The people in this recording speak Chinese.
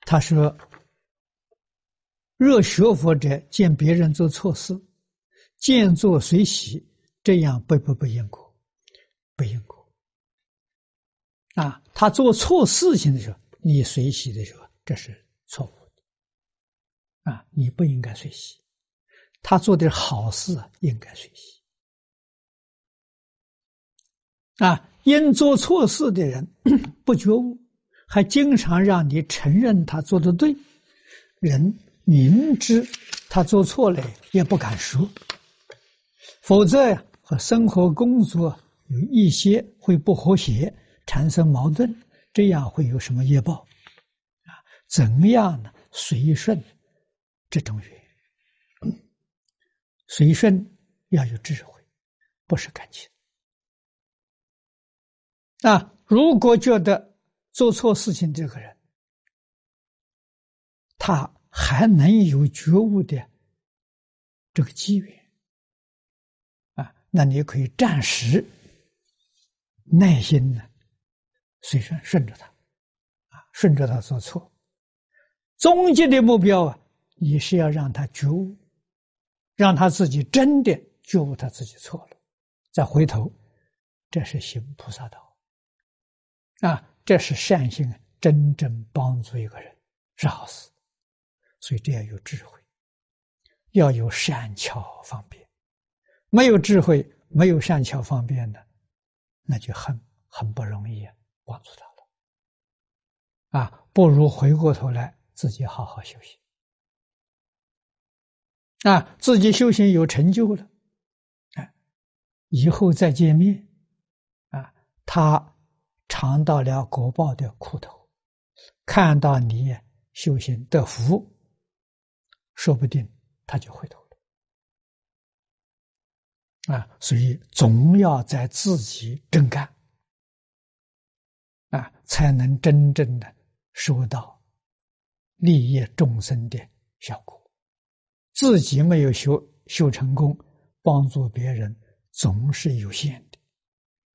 他说：“若学佛者见别人做错事，见作随喜，这样不因果？不因果。啊，他做错事情的时候，你随喜的时候，这是错误的。啊，你不应该随喜。他做的好事应该随喜。啊，因做错事的人不觉悟，还经常让你承认他做的对，人明知他做错了也不敢说，否则和生活工作有一些会不和谐，产生矛盾，这样会有什么业报？啊，怎样呢？随顺这种缘，随顺要有智慧，不是感情。啊，如果觉得做错事情这个人，他还能有觉悟的这个机缘，啊，那你可以暂时耐心的随顺着他，啊，顺着他做错。终极的目标啊，你是要让他觉悟，让他自己真的觉悟他自己错了，再回头，这是行菩萨道。啊，这是善行真正帮助一个人是好事，所以这要有智慧，要有善巧方便。没有智慧，没有善巧方便的，那就很不容易帮助他了。啊，不如回过头来自己好好修行。啊，自己修行有成就了，啊，以后再见面，啊，他尝到了果报的苦头，看到你修行得福，说不定他就回头了。啊，所以总要在自己真干，啊，才能真正的收到利益众生的效果。自己没有修成功，帮助别人总是有限。